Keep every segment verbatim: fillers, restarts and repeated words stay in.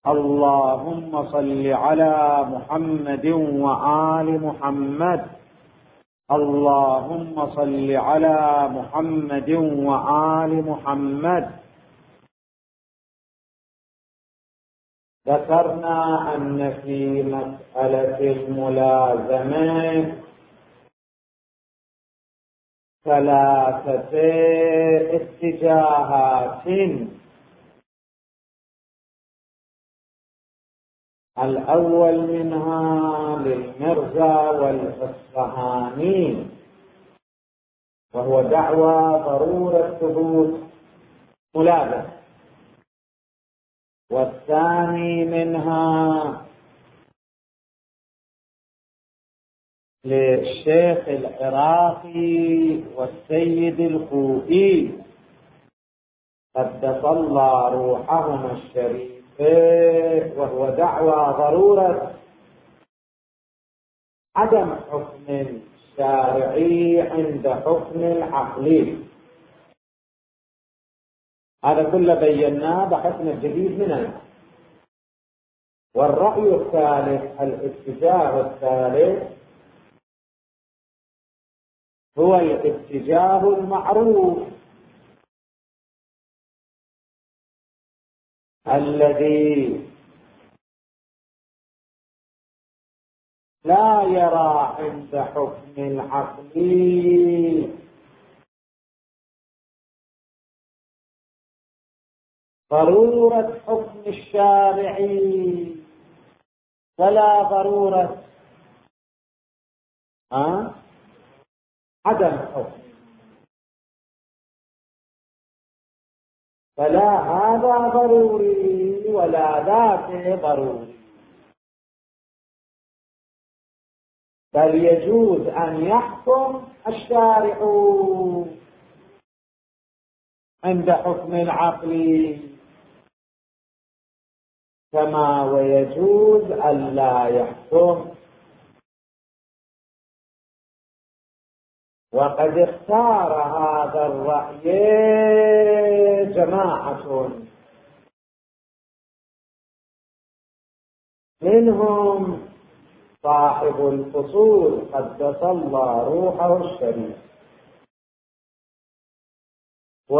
اللهم صل على محمد وآل محمد. اللهم صل على محمد وآل محمد. ذكرنا أن في مسألة الملازمة ثلاثة اتجاهات. الأول منها للمرزا والإصفهاني، وهو دعوى ضرورة ثبوت ملازمة. والثاني منها للشيخ العراقي والسيد الخوئي قدس الله روحهما الشريف، وهو دعوى ضرورة عدم حكم الشارعي عند حكم العقلي. هذا كله بيناه بحكم الجديد منه. والرأي الثالث، الاتجاه الثالث، هو الاتجاه المعروف الذي لا يرى عند حكم العقل ضرورة حكم الشارعي ولا ضرورة أه؟ عدم حكم، فلا هذا ضروري ولا ذاك ضروري، بل يجوز أن يحكم الشارع عند حكم العقل، كما ويجوز أن لا يحكم. وقد اختار هذا الرأي جماعة منهم صاحب الفصول قدس الله روحه الشريف، و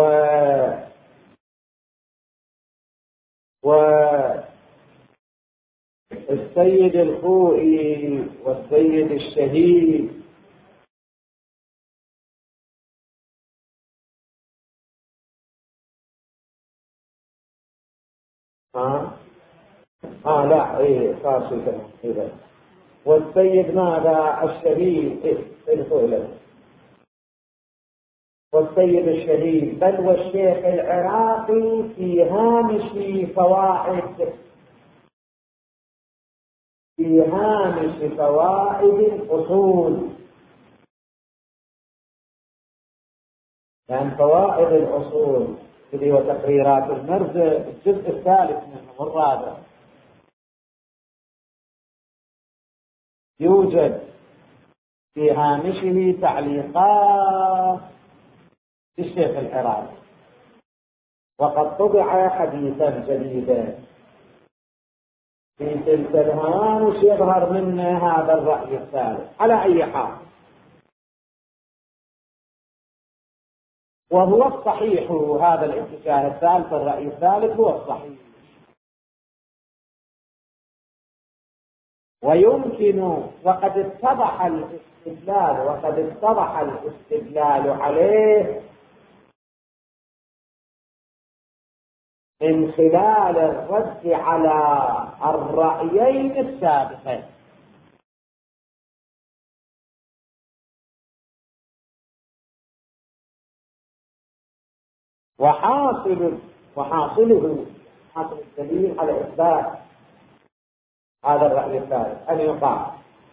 والسيد الخوئي والسيد الشهيد. ها آه لا إيه صار شيء كمان إيه. والسيد ماذا الشهيد إيه الخوئي والسيد الشهيد، بل والشيخ العراقي في هامش فوائد في هامش فوائد الأصول، يعني فوائد الأصول اللي هو تقريرات المرزا الجزء الثالث منه والرابع، يوجد في هامشه تعليقات للشيخ العراقي، وقد طبع حديثا جديدا في تلك الهامش يظهر منه هذا الرأي الثالث. على أي حال، وهو الصحيح هذا الاتجاه الثالث، الرأي الثالث هو الصحيح، ويمكن وقد اتضح الاستدلال وقد اتضح الاستدلال عليه من خلال الرد على الرأيين السابقين. وحاصل وحاصله حاصل الدليل على إثبات هذا الرأي الثالث أن يقال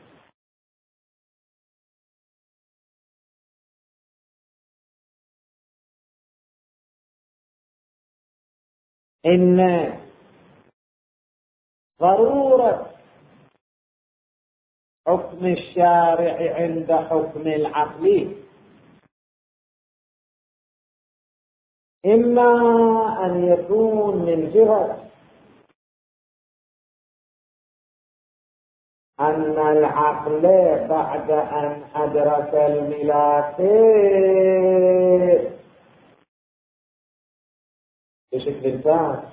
إن ضرورة حكم الشارع عند حكم العقل إما أن يكون من جهة أن العقل بعد أن أدرك الملاك بشكل ثاني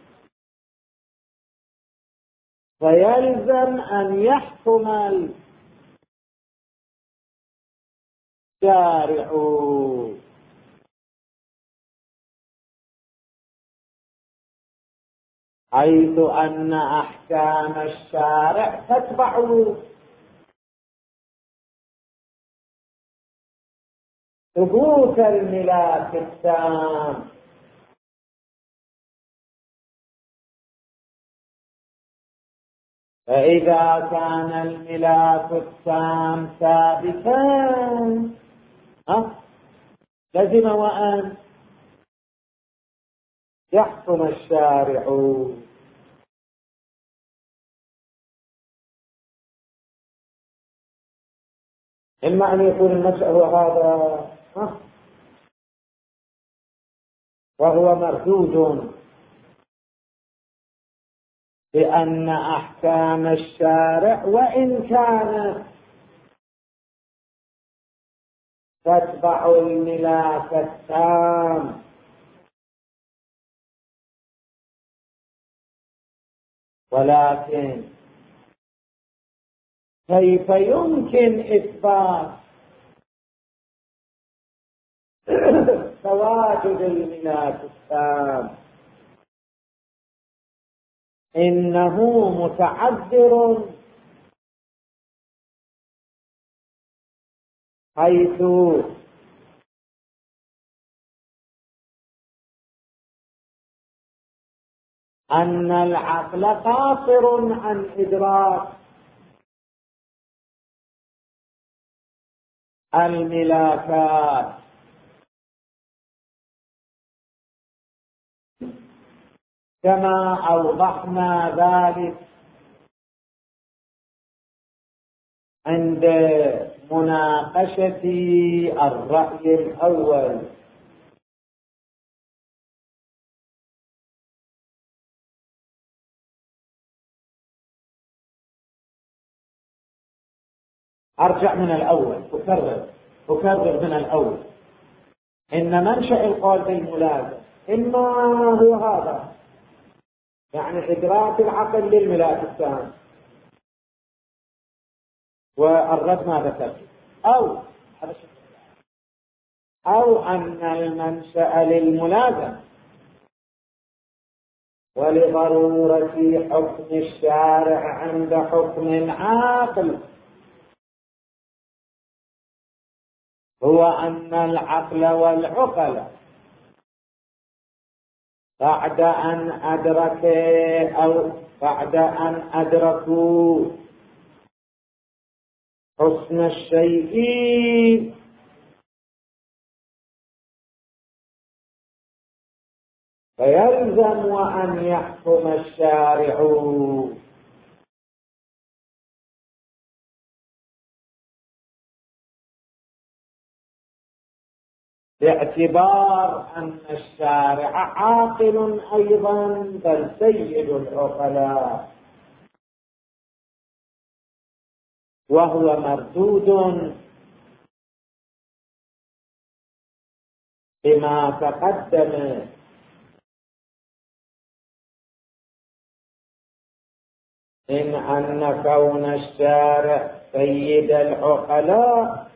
فيلزم أن يحكم الشارع حيث أن أحكام الشارع تتبع ثبوت الملاك التام. فإذا كان الملاك التام ثابتا لزم وأن يحكم الشارع. إما أن يكون المسألة هو هذا وهو مردود بأن أحكام الشارع وإن كانت تتبع الملاك التام ولكن كيف يمكن إثبات تواجد الملاك التام؟ إنه متعذر حيث أن العقل قاصر عن إدراك الملاكات، كما أوضحنا ذلك عند مناقشة الرأي الأول. أرجع من الأول، أكرر أكرر من الأول. إن منشأ القول بالملازم إما هو هذا، يعني إدراك العقل للملاك التام، والرد ما ذكرت، أو أو أن المنشأ للملازم ولضرورة حكم الشارع عند حكم العاقل هو أن العقل والعقل بعد أن أدرك أو بعد أن أدركوا حسن الشيء فيلزم أن يحكم الشارع باعتبار أن الشارع عاقل أيضا بل سيد العقلاء، وهو مردود بما تقدم من أن كون الشارع سيد العقلاء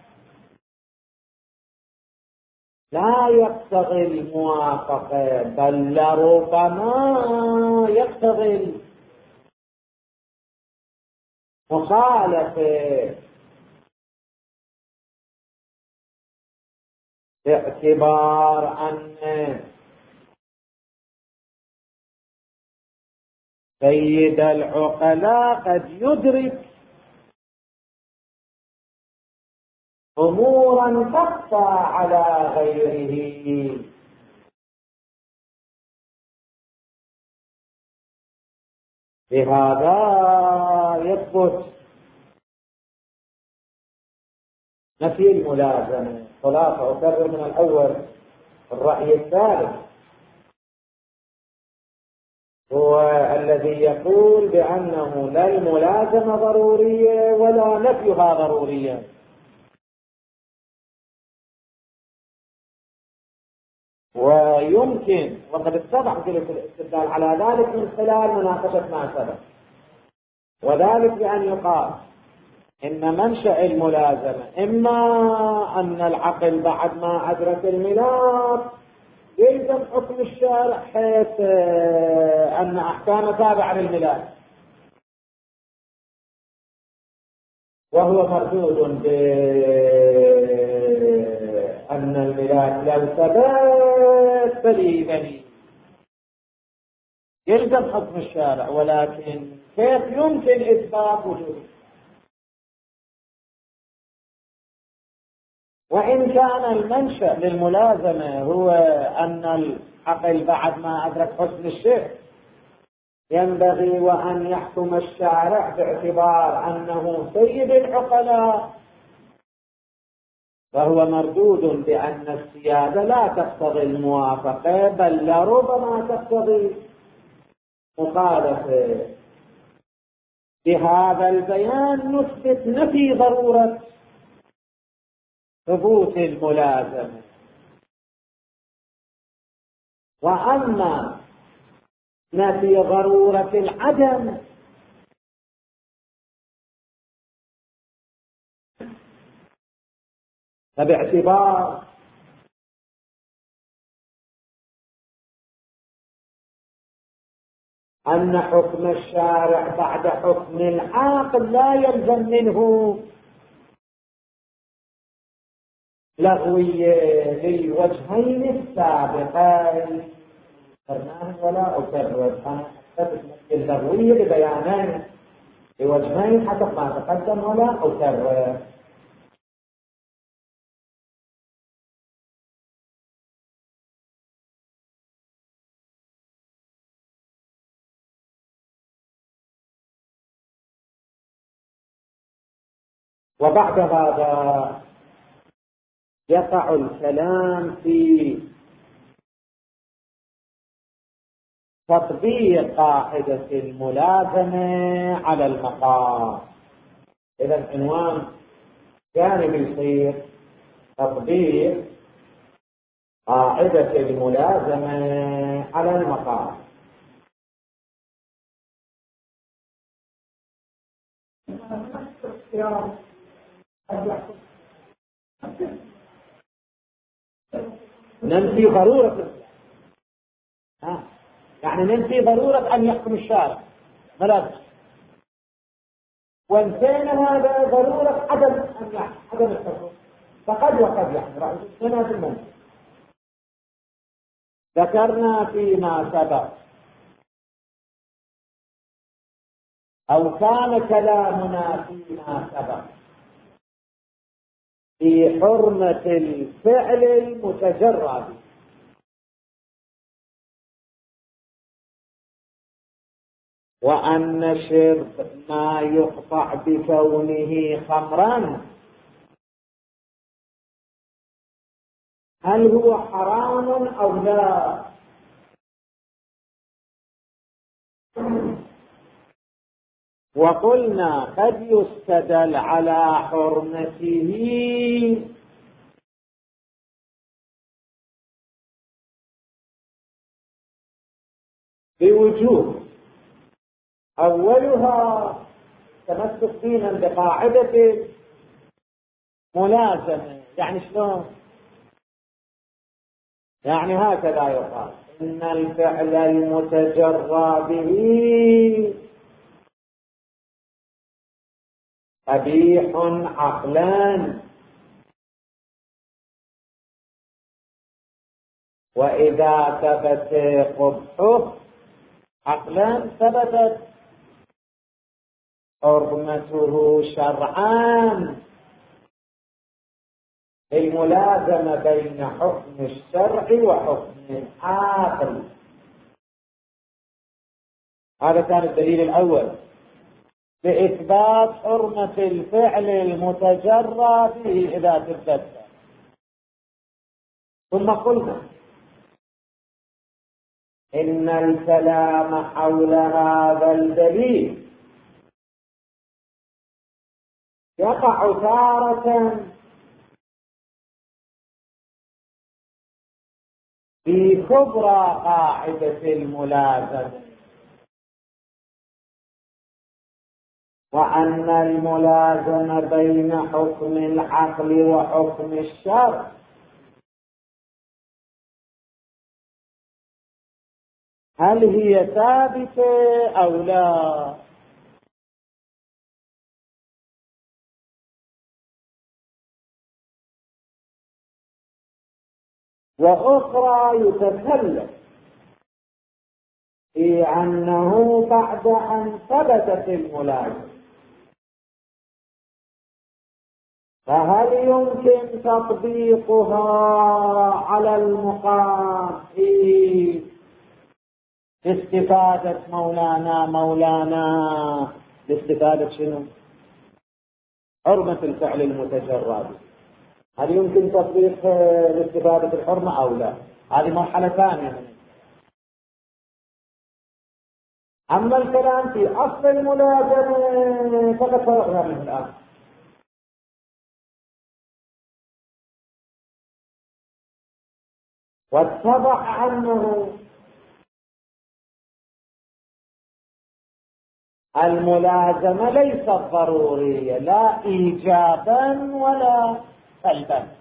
لا يقتضي الموافقة، بل لربما يقتضي المخالفة، باعتبار أن سيد العقلاء قد يدرك أمورا تخفى على غيره، بهذا يثبت نفي الملازمة. خلاصة أكرر من الأول الرأي الثالث، هو الذي يقول بأنه لا الملازمة ضرورية ولا نفيها ضرورية. ويمكن وقد اتضح جلسة الاستدلال على ذلك من خلال مناقشة ما سبق، وذلك بأن يقال إن منشأ الملازمة إما أن العقل بعد ما أدرك الميلاد يلزم حكم الشارع حيث أن أحكام تابعة للميلاد، وهو مردود بأن الميلاد لو ثبت فلي بني يلزم حكم الشارع، ولكن كيف يمكن إثبات وجوده؟ وإن كان المنشأ للملازمة هو أن العقل بعد ما أدرك حسن الشيء ينبغي وأن يحكم الشارع باعتبار أنه سيد العقلاء، فهو مردود بأن السيادة لا تقتضي الموافقة بل لربما تقتضي مخالفة. بهذا البيان نثبت نفي ضرورة ثبوت الملازمة. وأما نفي ضرورة العدم فباعتبار أن حكم الشارع بعد حكم العاقل لا يلزم منه لغوية للوجهين السابقين. ولا أكرر أنا أثبت اللغوية ببيانين بوجهين حسب ما تقدم ولا أكرر. وبعد هذا يقع الكلام في تطبيق قاعدة الملازمة على المقام. إذا العنوان كان بيصير تطبيق قاعدة الملازمة على المقام. ننفي ضرورة ها. يعني ننفي ضرورة أن يحكم الشارع ملازمة، وانتهينا هذا ضرورة عدم أن يحكم عدم الحكم، فقد وقد يحكم رأينا في المنزل. ذكرنا فيما سبق أو كان كلامنا فيما سبق في حرمة الفعل المتجرد، وأن شرب ما يقطع بكونه خمرا هل هو حرام أو لا؟ وقلنا قد يستدل على حرمته بوجوه، أولها تمسك دينا بقاعدة ملازمة. يعني شلون؟ يعني هكذا يقال إن الفعل المتجرى به قبيح عقلا، وإذا ثبت قبحه عقلا ثبتت حرمته شرعا. الملازمة بين حكم الشرع وحكم العاقل. هذا كان الدليل الأول لإثبات حرمة الفعل المتجرى به إذا ثبت. ثم قلنا إن الكلام حول هذا الدليل يقع تارة في كبرى قاعدة الملازمة، وأن الملازمة بين حكم العقل وحكم الشرع هل هي ثابتة أو لا؟ وأخرى يتكلم في أنه بعد أن ثبتت الملازمة فهل يمكن تطبيقها على المقام في استفادة مولانا مولانا باستفادة شنو؟ حرمة الفعل المتجرد. هل يمكن تطبيق لاستفادة الحرمة أو لا؟ هذه مرحلة ثانية. أما الكلام في أصل الملازمة فقد فرغنا منه الآن. واتضح أنه الملازمة ليست ضرورية لا إيجابا ولا سلبا.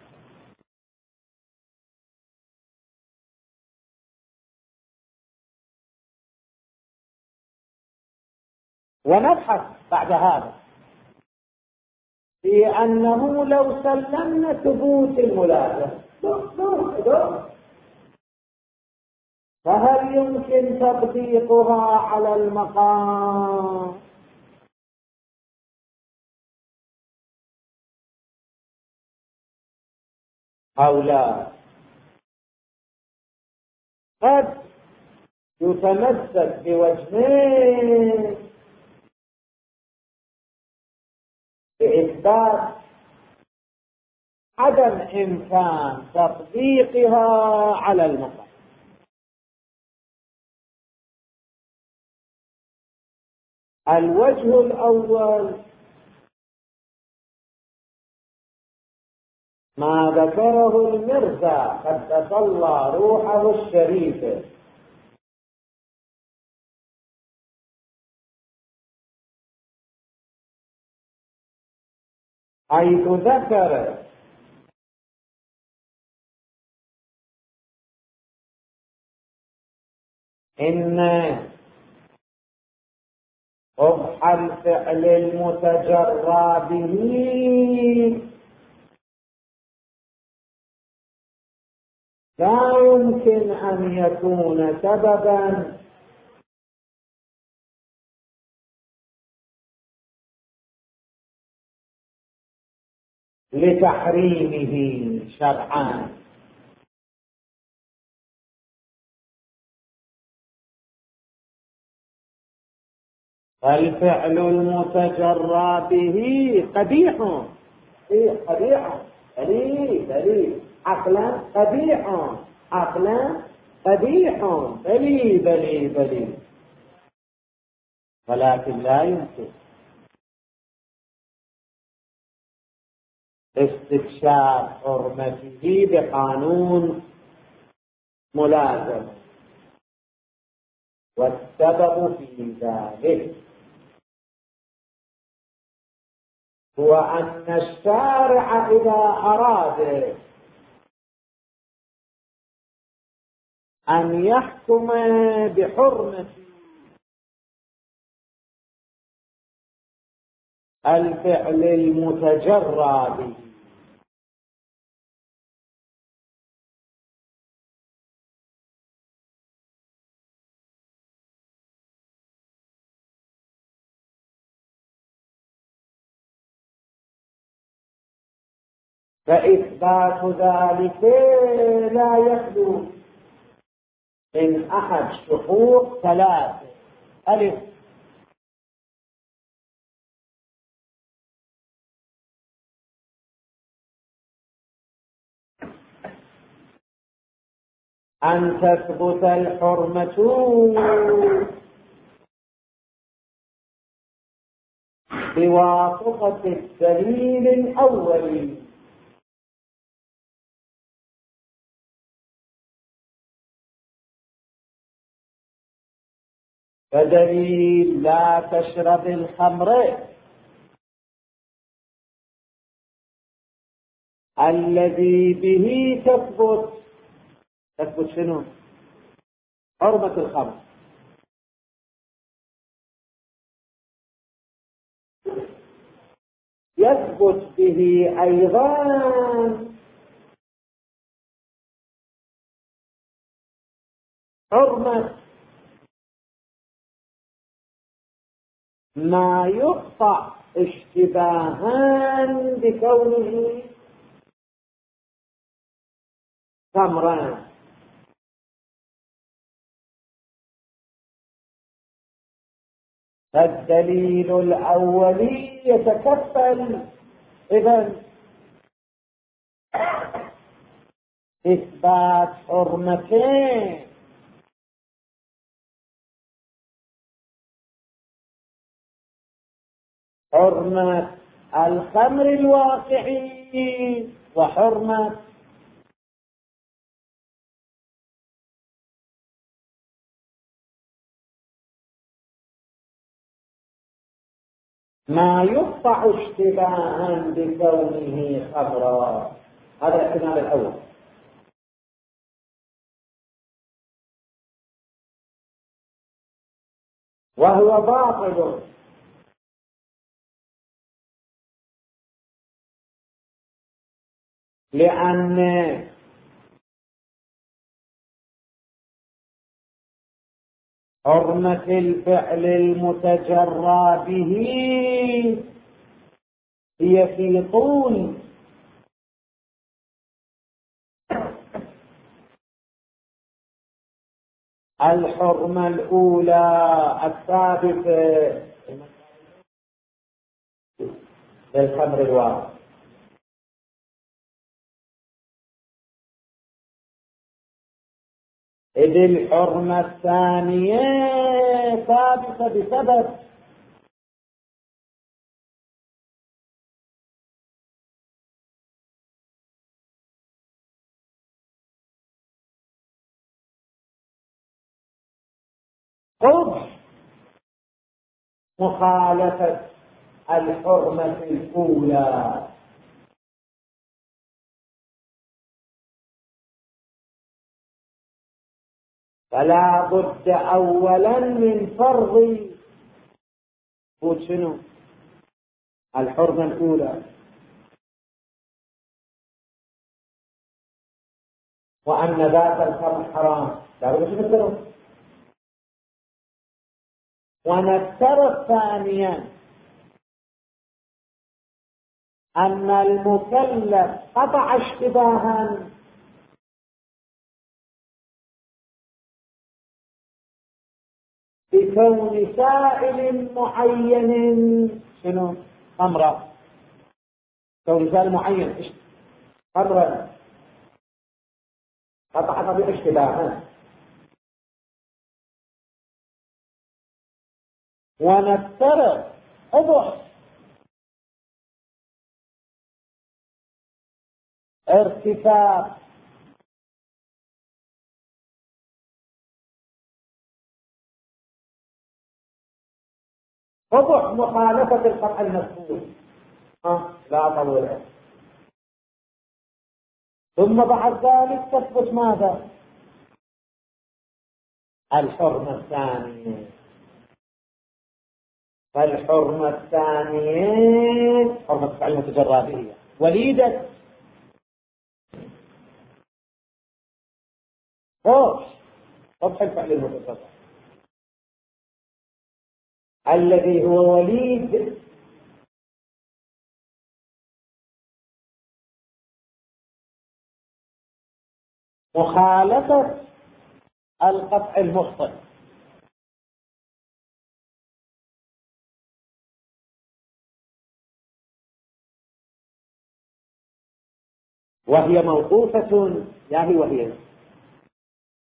ونبحث بعد هذا في أنه لو سلمنا ثبوت الملازمة فهل يمكن تطبيقها على المقام أو لا؟ قد يتمسك بوجهين بإثبات عدم إمكان تطبيقها على المقام. الوجه الأول ما ذكره المرزا قدس الله روحه الشريفة حيث ذكر إن قبح الفعل المتجرى به لا يمكن أن يكون سببا لتحريمه شرعا. الفعل المتجرى به قبيح قبيح دليل دليل عقلا قبيح عقلا قبيح بلي بلي بلي، ولكن لا يمكن استكشاف حرمته بقانون ملازم. والسبب في ذلك هو أن الشارع إذا أراد أن يحكم بحرمة الفعل المتجرى به فإثبات ذلك لا يخلو من أحد شروط ثلاثة: ألف، أن تثبت الحرمة بواسطة الدليل الأولي، فدليل لا تشرب الخمر الذي به تثبت تثبت شنو؟ حرمة الخمر. يثبت به أيضا حرمة ما يقطع اشتباها بكونه خمرا. فالدليل الأولي يتكفل إذن إثبات حرمتين، حرمة الخمر الواقعي وحرمة ما يقطع اشتباها بكونه خمرا. هذا الاحتمال الأول. وهو باطل، لأن حرمة الفعل المتجرى به هي في طول الحرمة الأولى الثابتة للخمر الواقع، إذ الحرمة الثانية ثابتة بسبب قبح مخالفة الحرمة الأولى. فلا بد أولا من فرض شنو؟ الحرمة الأولى، وأن ذات الخمر حرام. لا بد من الترف. ونفترض ثانيا أن المكلف قطع اشتباها بكون سائل معين شنو؟ خمرا. كون سائل معين خمرا قطع باشتباها. ونفترض قبح ارتفاع قبح مخالفة القطع المذكور. أه لا طول. ثم بعد ذلك تثبت ماذا؟ الحرمة الثانية. فالحرمة الثانية حرمة الفعل المتجرى به وليدة قبح قبح الفعل المتجرى الذي هو وليد مخالفة القطع المخطئ. وهي موقوفة يعني وهي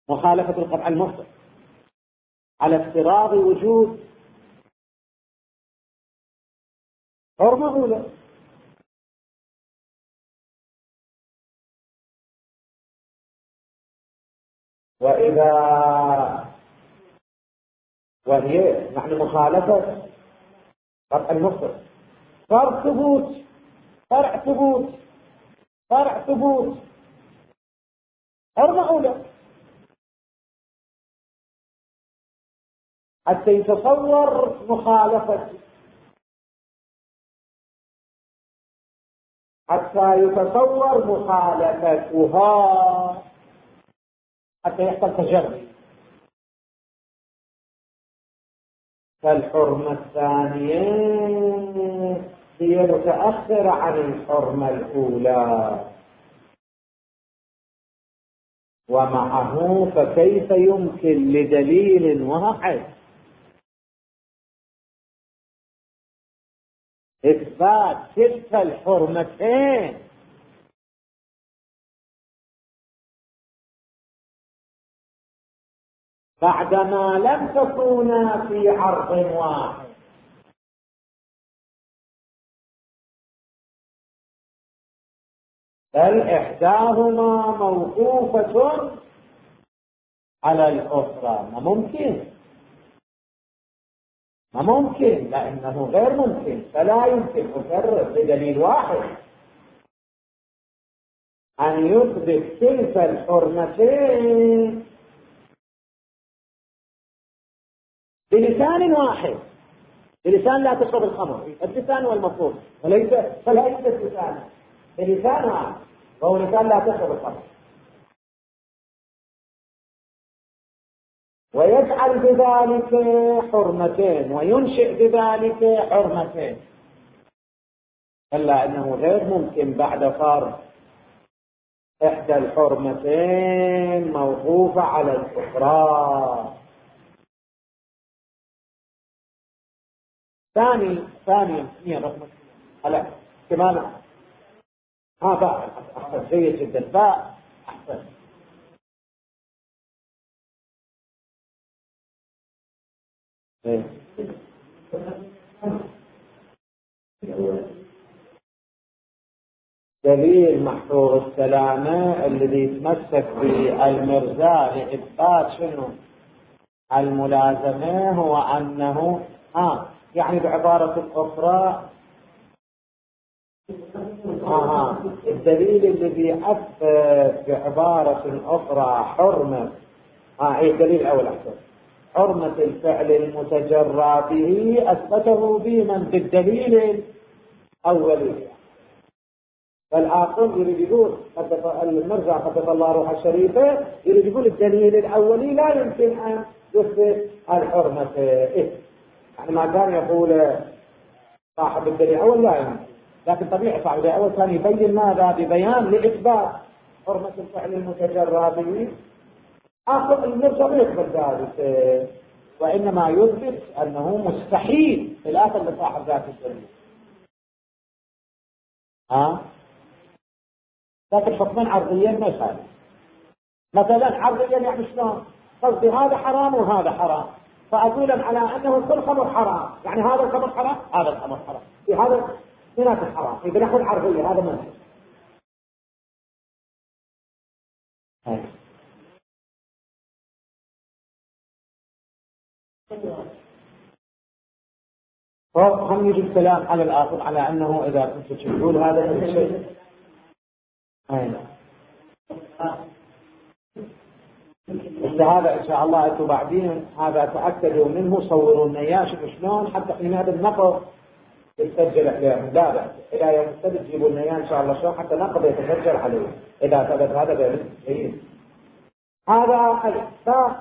مخالفة القطع المفسد على افتراض وجود حرمة أولى. وإذا وهي يعني مخالفة قطع المفسد صار ثبوت، فرع ثبوت، فرع ثبوت، حرمة أولى، حتى يتصور مخالفة، حتى يتصور مخالفتها، حتى يحصل تجري. فالحرمة الثانية هي متأخرة عن الحرمة الأولى، ومعه فكيف يمكن لدليل واحد إثبات تلك الحرمتين بعدما لم تكونا في عرض واحد؟ بل إحداهما موقوفة على الأخرى. ما ممكن، ما ممكن، لأنه غير ممكن. فلا يمكن أكرر بدليل واحد أن يثبت تلك الحرمتين بلسان واحد، بلسان لا تشرب الخمر، اللسان والمفروض، وليس فلا يوجد لسان، بلسان واحد وهو لسان لا تشرب الخمر، ويجعل بذلك حرمتين وينشئ بذلك حرمتين. إلا أنه غير ممكن بعد فرض إحدى الحرمتين موقوفة على الأخرى. ثاني ثانيا هي رقم هلا كمان ها باء أحسن، جيد جدا، باء أحسن. دليل محفوظ السلامة الذي يتمسك بالمرزاء لإثبات شنو الملازمة هو أنه ها يعني بعبارة أخرى ها الدليل الذي أثبت بعبارة أخرى حرمة ها إيه الدليل الأول أحسن حرمة الفعل المتجرى به أثبته بمن بالدليل الأولي. فالآخر يريد يقول المرجع قدس الله روح الشريفة يريد يقول الدليل الأولي لا يمكن أن يثبت الحرمة. إيه؟ يعني ما كان يقول صاحب الدليل الأول لا يمكن، لكن طبيعي صاحب الدليل الأول كان يبين ماذا ببيان لإثبات حرمة الفعل المتجرى به. آخر المرجع ما يقبل ذلك، وإنما يثبت أنه مستحيل في الآخر لصاحب ذات الدليل. ها؟ لكن حكما عرضيا ما يخالف. مثلا عرضيا يعني شلون؟ قصدي هذا حرام وهذا حرام، فأقول على أنه كل خمر حرام، يعني هذا الخمر حرام هذا الخمر حرام، في هذا هناك الحرام، إذا نحن عرضية هذا منه. هم يجي الكلام على الآخر على أنه إذا كنت تقول هذا الشيء أين هذا إن شاء الله أنتم بعدين هذا تأكدوا منه، صوروا لنا إياه شوفوا شلون حتى حين هذا النقض يتسجل عليهم. لا بأس إلى يوم السبت تجيبوا لنا إياه إن شاء الله شلون حتى نقض يتسجل عليه إذا ثبت هذا بعلم. هذا الإثبات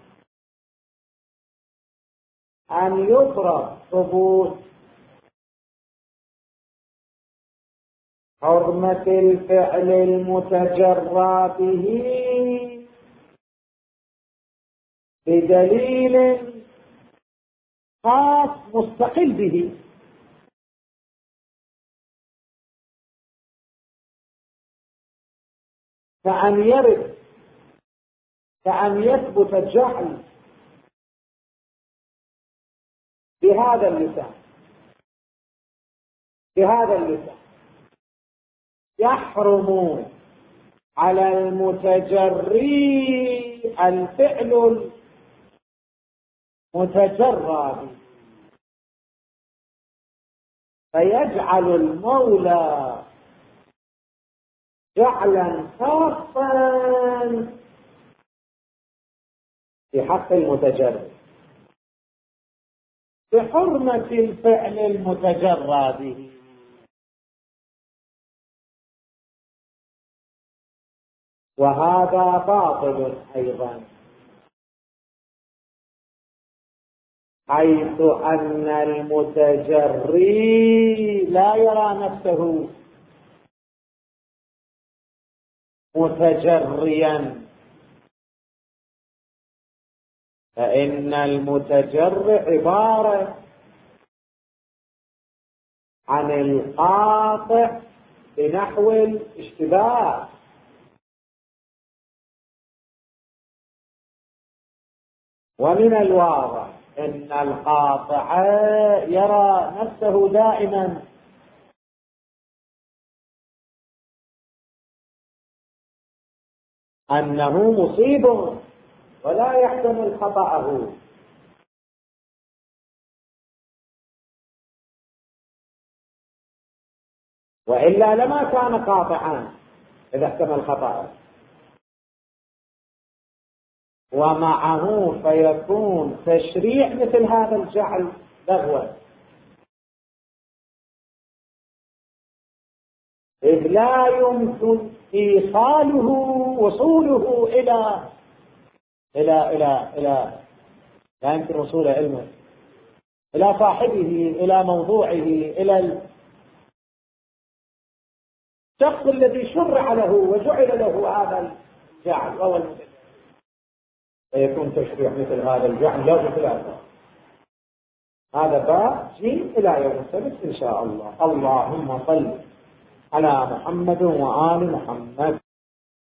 أن يفرض ثبوت حرمة الفعل المتجرى به بدليل خاص مستقل به. فأن يرد كأن يثبت الجعل بهذا اللسان بهذا اللسان يحرم على المتجري الفعل المتجرى، فيجعل المولى جعلا خاصا في حق المتجرد بحرمة الفعل المتجرى به. وهذا باطل أيضا، حيث أن المتجري لا يرى نفسه متجريا، فإن المتجر عبارة عن القاطع بنحو الاشتباه، ومن الواضح أن القاطع يرى نفسه دائما أنه مصيب ولا يحتمل خطأه، وإلا لما كان قاطعا إذا احتمل خطأه. ومعه فيكون تشريع مثل هذا الجعل لغوا، إذ لا يمكن إيصاله وصوله إلى إلى إلى إلى لا يمكن وصول علمه إلى صاحبه، إلى موضوعه، إلى الشخص الذي شرع له وجعل له هذا الجعل وهو المتجر، فيكون تشريع مثل هذا الجعل لا مثل هذا. هذا باب جيم إلى يوم السبت إن شاء الله. اللهم صل على محمد وآل محمد.